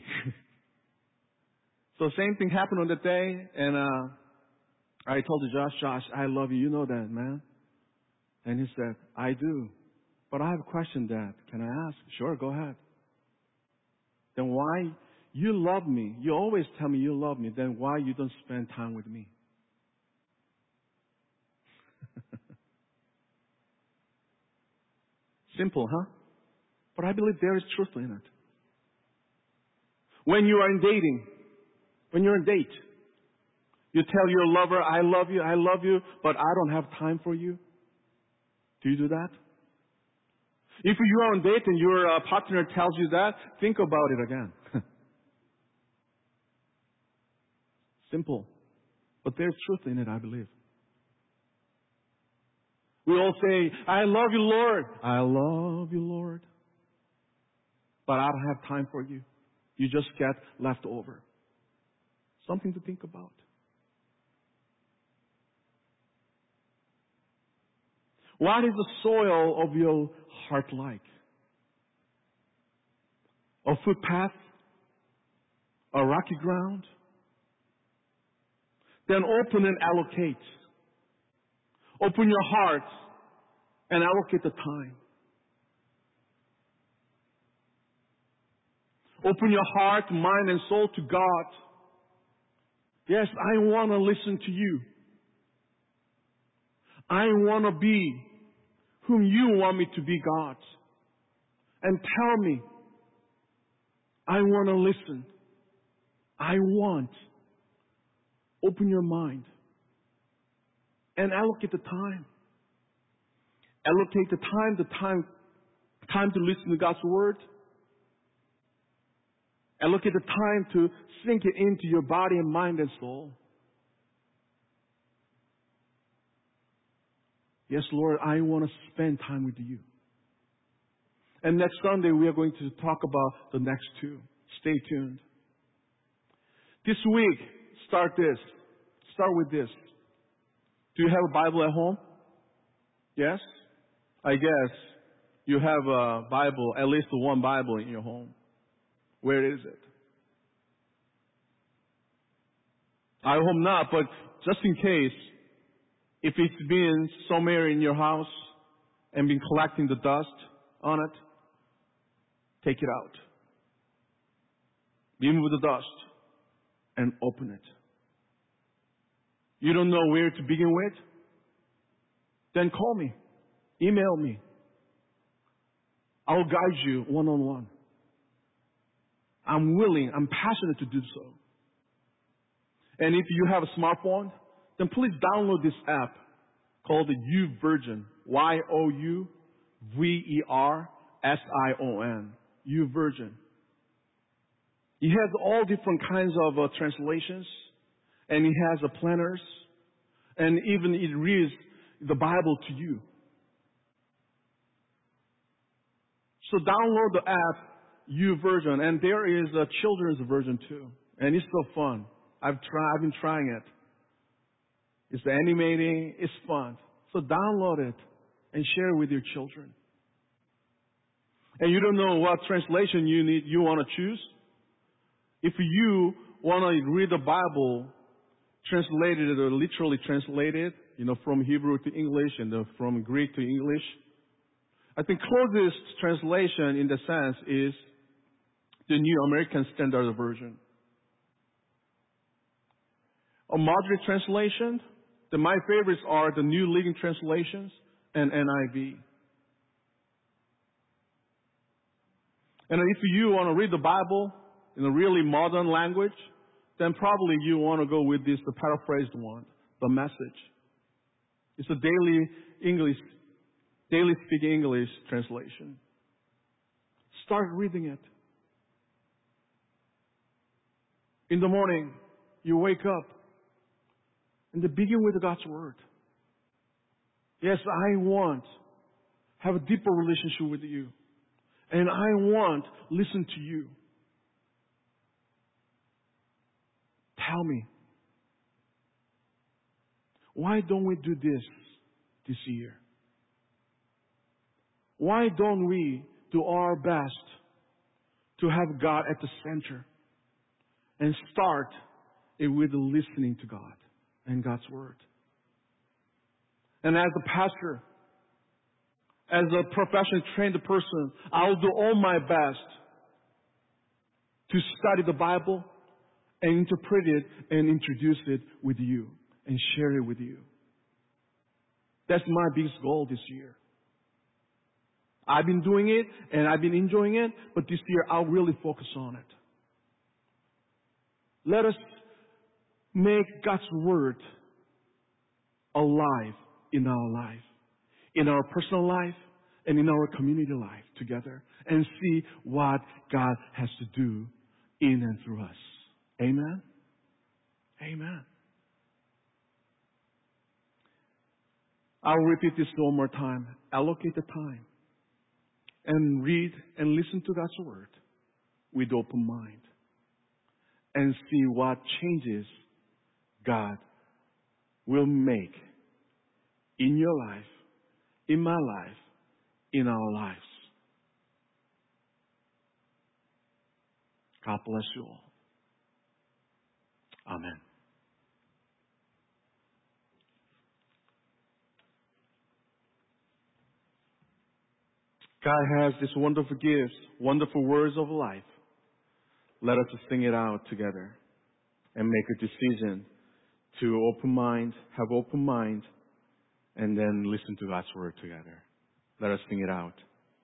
So same thing happened on that day, and uh, I told Josh, Josh, I love you. You know that, man. And he said, I do. But I have a question, Dad. Can I ask? Sure, go ahead. Then why you love me? You always tell me you love me. Then why you don't spend time with me? Simple, huh? But I believe there is truth in it. When you are in dating, when you're in date, You tell your lover, I love you, I love you, but I don't have time for you. Do you do that? If you're on a date and your uh, partner tells you that, think about it again. Simple. But there's truth in it, I believe. We all say, I love you, Lord. I love you, Lord. But I don't have time for you. You just get left over. Something to think about. What is the soil of your heart like? A footpath? A rocky ground? Then open and allocate. Open your heart and allocate the time. Open your heart, mind, and soul to God. Yes, I want to listen to you. I want to be whom you want me to be, God. And tell me, I want to listen. I want. Open your mind. And allocate the time. Allocate the time, the time, time to listen to God's word. Allocate the time to sink it into your body and mind and soul. Yes, Lord, I want to spend time with you. And next Sunday we are going to talk about the next two. Stay tuned. This week, start this. Start with this. Do you have a Bible at home? Yes? I guess you have a Bible, at least one Bible in your home. Where is it? I hope not, but just in case, if it's been somewhere in your house and been collecting the dust on it, take it out. Remove the dust and open it. You don't know where to begin with? Then call me. Email me. I'll guide you one-on-one. I'm willing, I'm passionate to do so. And if you have a smartphone, then please download this app called the YouVersion. Y O U V E R S I O N. YouVersion. It has all different kinds of uh, translations, and it has uh, planners, and even it reads the Bible to you. So download the app YouVersion, and there is a children's version too, and it's so fun. I've tried, I've been trying it. It's animating, it's fun. So download it and share it with your children. And you don't know what translation you need, you want to choose? If you want to read the Bible translated or literally translated, you know, from Hebrew to English and uh, from Greek to English, I think closest translation in the sense is the New American Standard Version. A moderate translation, the, my favorites are the New Living Translations and N I V. And if you want to read the Bible in a really modern language, then probably you want to go with this, the paraphrased one, the Message. It's a daily English, daily speaking English translation. Start reading it. In the morning, you wake up and begin with God's Word. Yes, I want to have a deeper relationship with you. And I want to listen to you. Tell me, why don't we do this this year? Why don't we do our best to have God at the center and start it with listening to God and God's Word? And as a pastor, as a professionally trained person, I'll do all my best to study the Bible and interpret it and introduce it with you and share it with you. That's my biggest goal this year. I've been doing it and I've been enjoying it, but this year I'll really focus on it. Let us make God's Word alive in our life, in our personal life, and in our community life together, and see what God has to do in and through us. Amen? Amen. I'll repeat this one more time. Allocate the time and read and listen to God's Word with open mind and see what changes God will make in your life, in my life, in our lives. God bless you all. Amen. God has these wonderful gifts, wonderful words of life. Let us sing it out together and make a decision to open mind, have open mind, and then listen to God's Word together. Let us sing it out.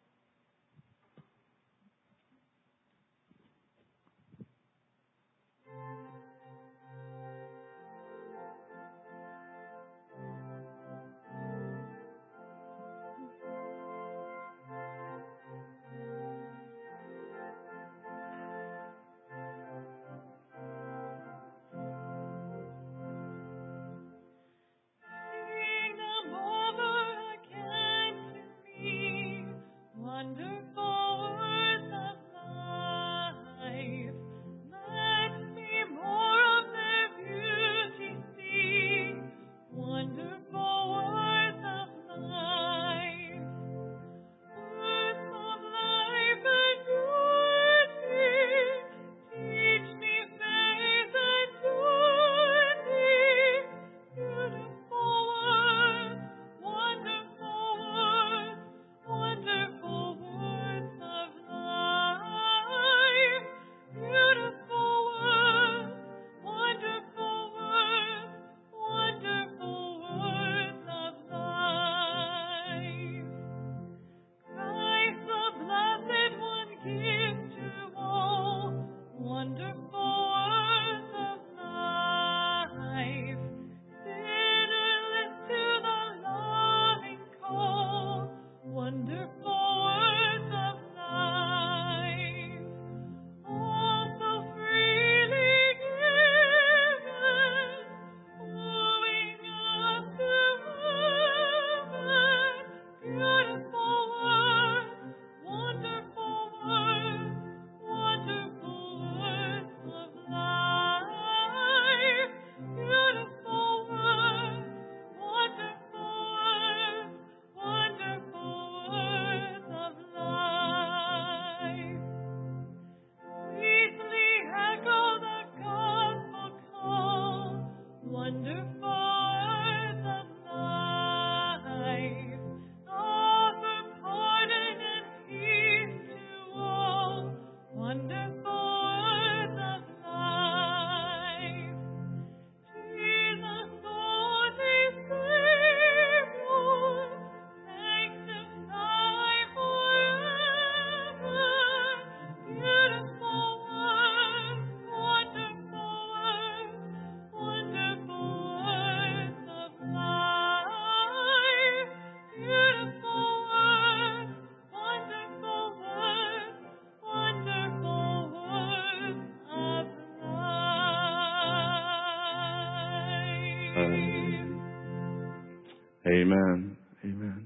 Amen. Amen.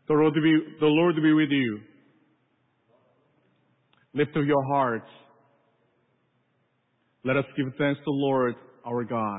The Lord be, the Lord be with you. Lift up your hearts. Let us give thanks to the Lord our God.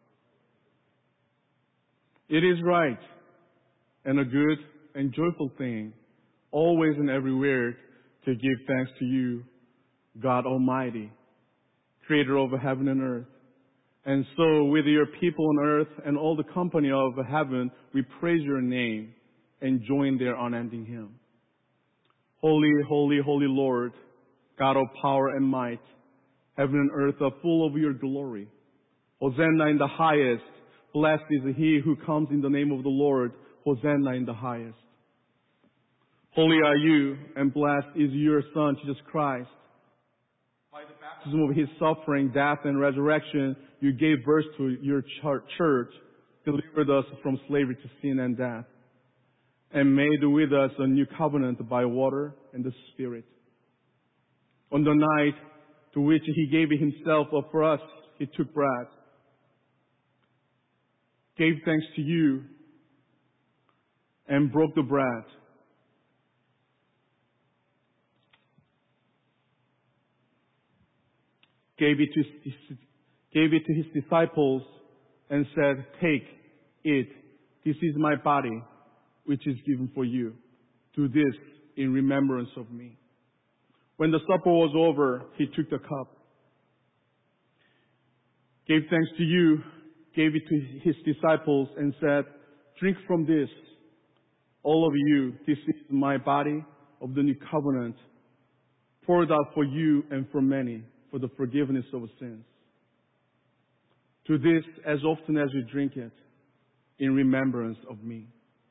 It is right and a good and joyful thing, always and everywhere, to give thanks to you, God Almighty, Creator of heaven and earth. And so, with your people on earth and all the company of heaven, we praise your name and join their unending hymn. Holy, holy, holy Lord, God of power and might, heaven and earth are full of your glory. Hosanna in the highest. Blessed is he who comes in the name of the Lord. Hosanna in the highest. Holy are you, and blessed is your Son, Jesus Christ. By the baptism of his suffering, death, and resurrection, you gave birth to your church, delivered us from slavery to sin and death, and made with us a new covenant by water and the Spirit. On the night to which he gave himself up for us, he took bread, gave thanks to you, and broke the bread. Gave it to his, gave it to his disciples and said, "Take, eat. This is my body, which is given for you. Do this in remembrance of me." When the supper was over, he took the cup, gave thanks to you, gave it to his disciples, and said, "Drink from this, all of you. This is my body of the new covenant, poured out for you and for many, for the forgiveness of sins. Do this as often as you drink it, in remembrance of me."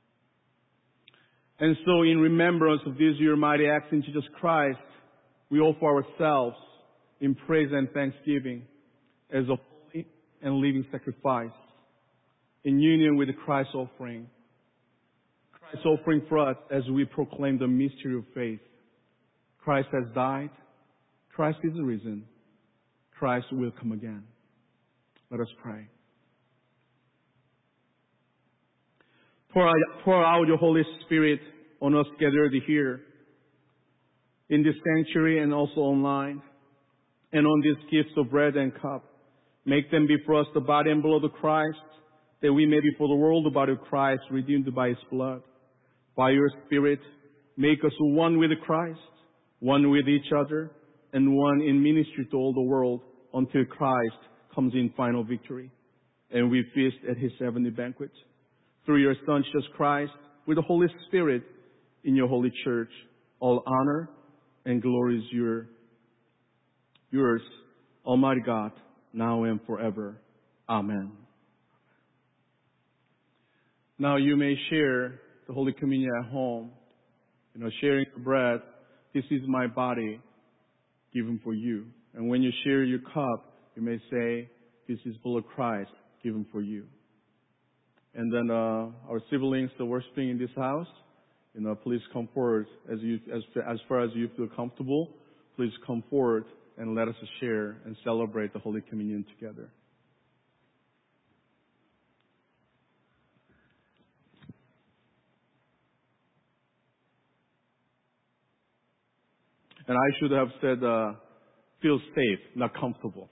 And so, in remembrance of these your mighty acts in Jesus Christ, we offer ourselves in praise and thanksgiving as a holy and living sacrifice, in union with Christ's offering. Christ's offering for us as we proclaim the mystery of faith. Christ has died. Christ is risen. Christ will come again. Let us pray. Pour out, pour out your Holy Spirit on us gathered here in this sanctuary and also online, and on these gifts of bread and cup. Make them be for us the body and blood of Christ, that we may be for the world the body of Christ, redeemed by his blood. By your Spirit, make us one with Christ, one with each other, and one in ministry to all the world, until Christ comes in final victory, and we feast at his heavenly banquet. Through your Son, Jesus Christ, with the Holy Spirit in your holy church, all honor and glory is your, yours, Almighty God, now and forever. Amen. Now you may share the Holy Communion at home. You know, sharing the bread. This is my body given for you. And when you share your cup, you may say, "This is blood of Christ given for you." And then uh, our siblings that are worshiping in this house, you know, please come forward as you as as far as you feel comfortable. Please come forward and let us share and celebrate the Holy Communion together. And I should have said, uh, "Feel safe, not comfortable."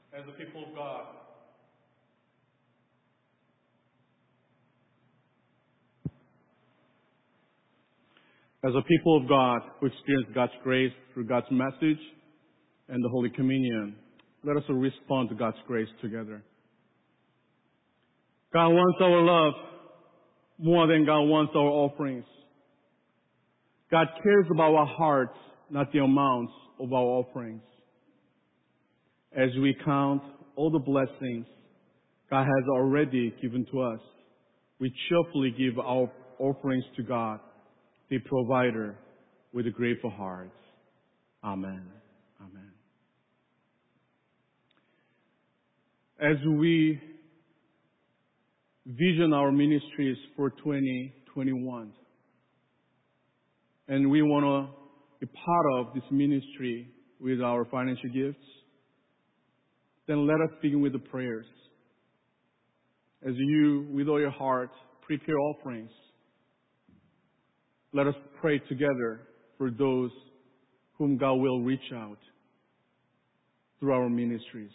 as a people of God, as a people of God who experience God's grace through God's message and the Holy Communion, let us respond to God's grace together. God wants our love more than God wants our offerings. God cares about our hearts, not the amounts of our offerings. As we count all the blessings God has already given to us, we cheerfully give our offerings to God, the provider, with grateful hearts. Amen. Amen. As we vision our ministries for twenty twenty-one, and we want to be part of this ministry with our financial gifts, then let us begin with the prayers. As you, with all your heart, prepare offerings, let us pray together for those whom God will reach out through our ministries.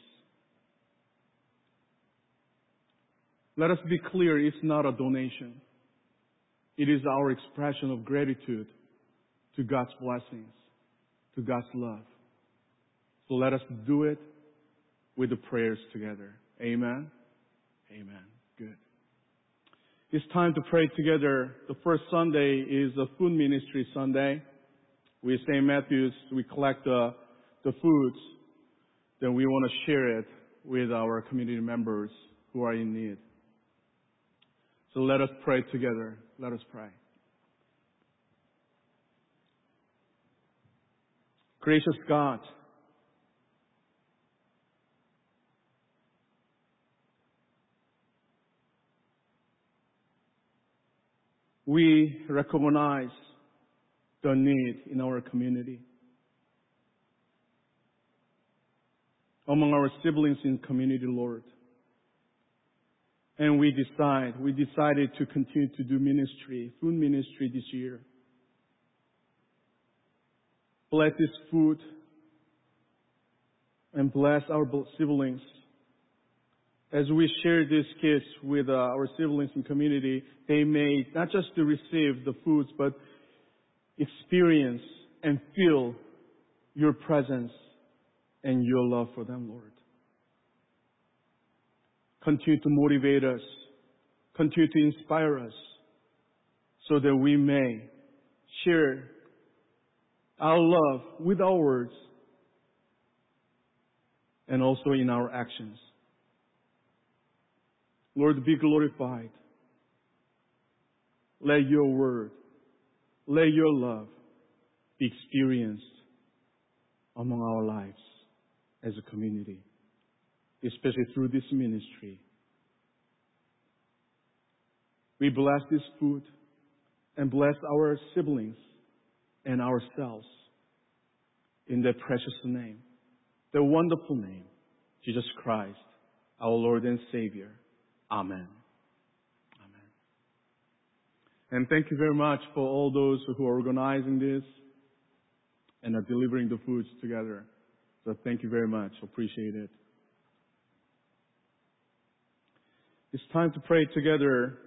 Let us be clear, it's not a donation. It is our expression of gratitude to God's blessings, to God's love. So let us do it with the prayers together. Amen? Amen. Good. It's time to pray together. The first Sunday is a food ministry Sunday. We Saint Matthew's, we collect the, the foods. Then we want to share it with our community members who are in need. So let us pray together. Let us pray. Gracious God, we recognize the need in our community. Among our siblings in community, Lord. And we decide, we decided to continue to do ministry, food ministry this year. Bless this food and bless our siblings. As we share these gifts with uh, our siblings in community, they may not just to receive the foods, but experience and feel your presence and your love for them, Lord. Continue to motivate us. Continue to inspire us so that we may share our love with our words and also in our actions. Lord, be glorified. Let your word, let your love be experienced among our lives as a community, especially through this ministry. We bless this food and bless our siblings and ourselves in the precious name, the wonderful name, Jesus Christ, our Lord and Savior. Amen. Amen. And thank you very much for all those who are organizing this and are delivering the foods together. So thank you very much. Appreciate it. It's time to pray together.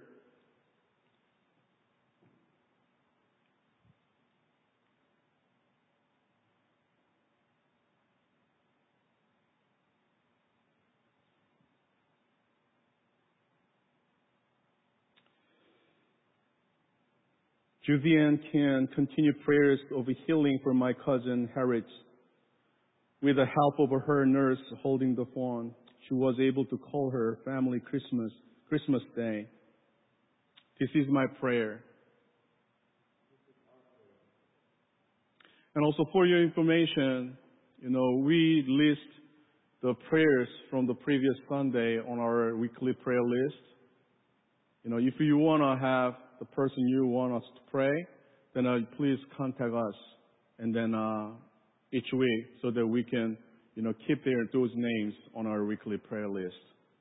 Juvian can continue prayers of healing for my cousin Harriet. With the help of her nurse holding the phone, she was able to call her family Christmas, Christmas Day. This is my prayer. And also for your information, you know, we list the prayers from the previous Sunday on our weekly prayer list. You know, if you want to have the person you want us to pray, then uh, please contact us, and then uh, each week, so that we can, you know, keep their those names on our weekly prayer list.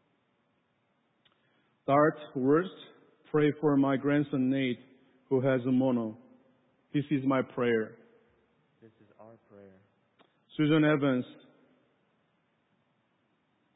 Dart Wurst, pray for my grandson Nate, who has a mono. This is my prayer. This is our prayer. Susan Evans,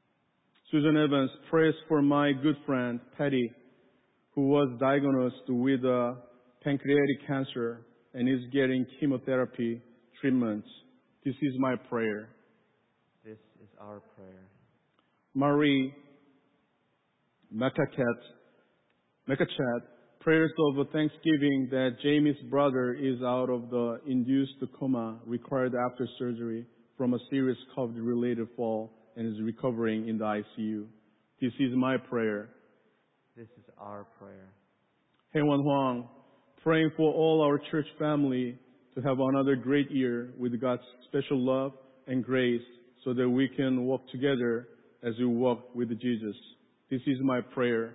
Susan Evans prays for my good friend, Patty, who was diagnosed with uh, pancreatic cancer and is getting chemotherapy treatments. This is my prayer. This is our prayer. Marie Mekachat, Mekachat prayers of thanksgiving that Jamie's brother is out of the induced coma required after surgery from a serious COVID-related fall and is recovering in the I C U. This is my prayer. This is our prayer. Heywan Huang, praying for all our church family to have another great year with God's special love and grace so that we can walk together as we walk with Jesus. This is my prayer.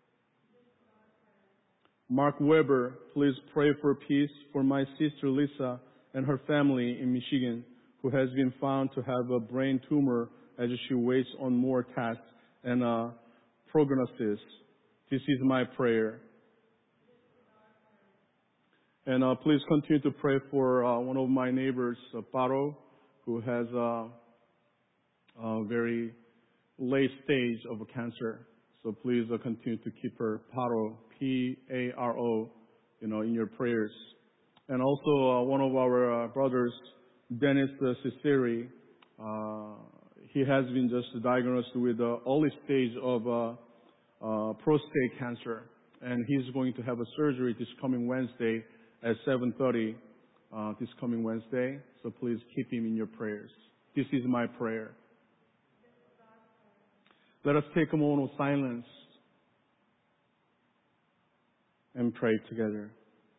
Mark Weber, please pray for peace for my sister Lisa and her family in Michigan, who has been found to have a brain tumor as she waits on more tests and uh, prognosis. This is my prayer. And uh, please continue to pray for uh, one of my neighbors, uh, Paro, who has a, a very late stage of cancer. So please uh, continue to keep her, Paro, P A R O, you know, in your prayers. And also uh, one of our uh, brothers, Dennis uh, Ciceri, uh, he has been just diagnosed with the early stage of uh, uh, prostate cancer, and he's going to have a surgery this coming Wednesday at seven thirty uh, this coming Wednesday. So please keep him in your prayers. This is my prayer. Let us take a moment of silence and pray together.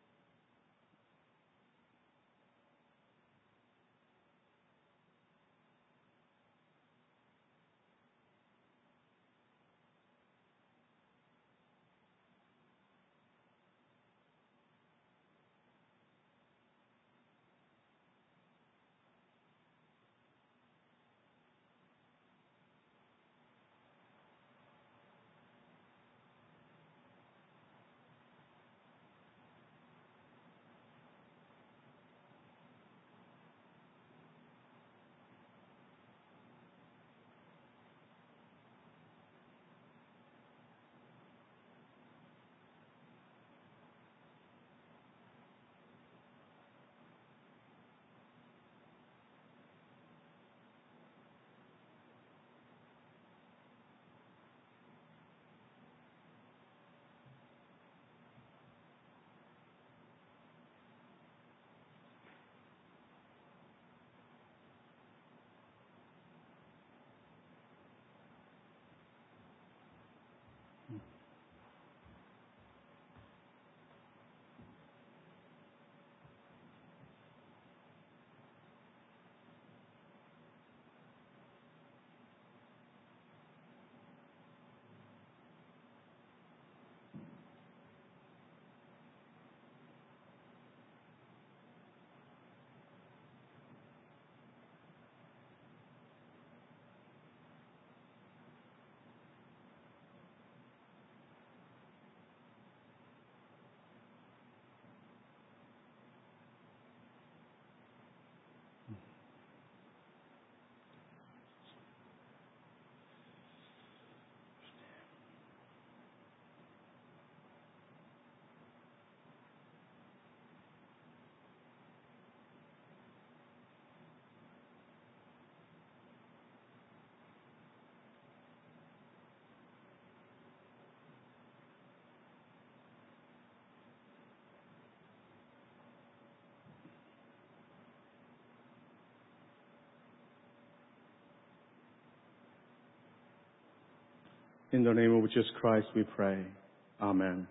In the name of Jesus Christ we pray. Amen.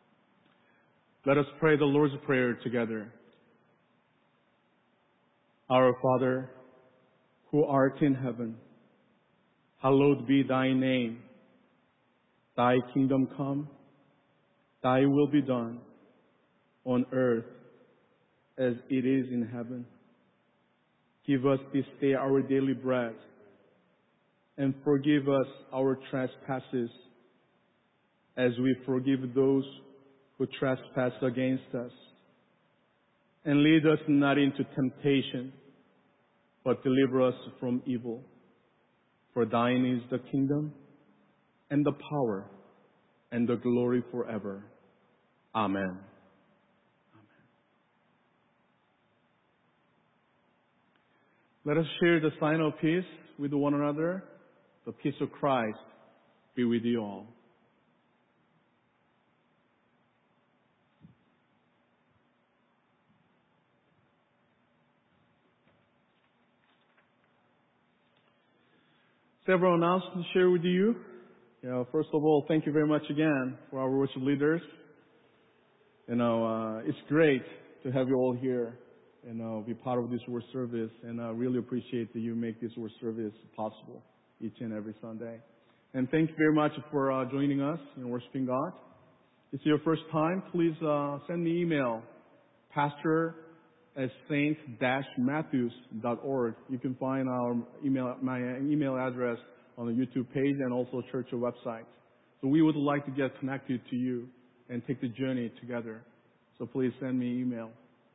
Let us pray the Lord's Prayer together. Our Father, who art in heaven, hallowed be thy name. Thy kingdom come, thy will be done on earth as it is in heaven. Give us this day our daily bread, and forgive us our trespasses as we forgive those who trespass against us. And lead us not into temptation, but deliver us from evil. For thine is the kingdom, and the power and the glory forever. Amen. Amen. Let us share the sign of peace with one another. The peace of Christ be with you all. Several announcements to share with you. You know, first of all, thank you very much again for our worship leaders. You know, uh, it's great to have you all here and uh, be part of this worship service. And I really appreciate that you make this worship service possible each and every Sunday. And thank you very much for uh, joining us in worshiping God. If it's your first time, please uh, send me an email, pastor at saint dash matthews dot org. You can find our email, my email address on the YouTube page and also church website. So we would like to get connected to you and take the journey together. So please send me an email.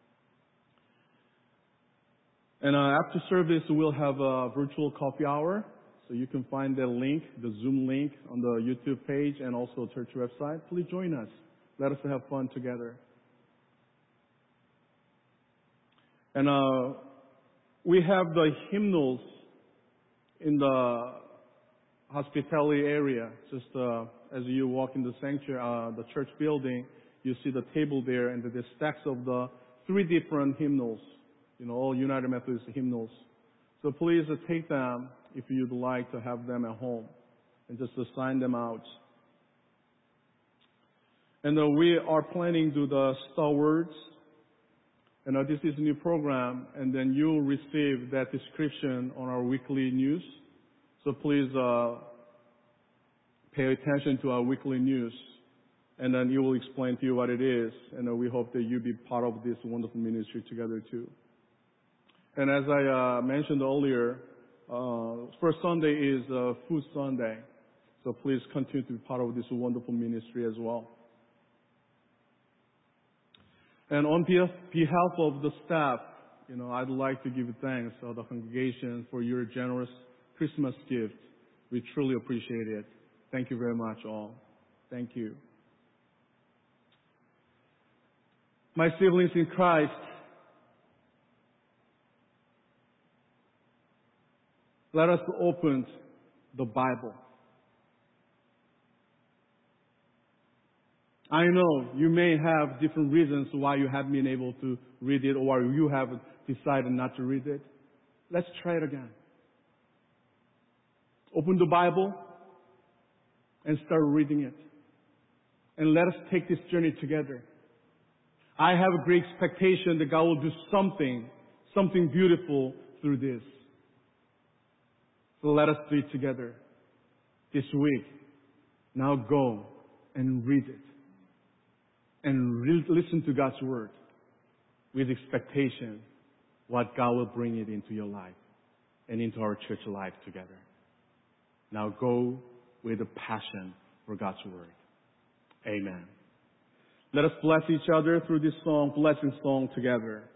And uh, after service, we'll have a virtual coffee hour. So you can find the link, the Zoom link on the YouTube page and also church website. Please join us. Let us have fun together. And uh, we have the hymnals in the hospitality area. Just uh, as you walk in the sanctuary, uh, the church building, you see the table there and the stacks of the three different hymnals, you know, all United Methodist hymnals. So please uh, take them if you'd like to have them at home and just to sign them out. And uh, we are planning to do the Star Words. And uh, this is a new program, and then you'll receive that description on our weekly news. So please uh, pay attention to our weekly news, and then it will explain to you what it is. And uh, we hope that you'll be part of this wonderful ministry together too. And as I uh, mentioned earlier, uh, first Sunday is uh, Food Sunday. So please continue to be part of this wonderful ministry as well. And on behalf of the staff, you know, I'd like to give thanks to the congregation for your generous Christmas gift. We truly appreciate it. Thank you very much, all. Thank you. My siblings in Christ, let us open the Bible. I know you may have different reasons why you haven't been able to read it or you have decided not to read it. Let's try it again. Open the Bible and start reading it. And let us take this journey together. I have a great expectation that God will do something, something beautiful through this. So let us do it together this week. Now go and read it. And re- listen to God's word with expectation what God will bring it into your life and into our church life together. Now go with a passion for God's word. Amen. Let us bless each other through this song, blessing song together.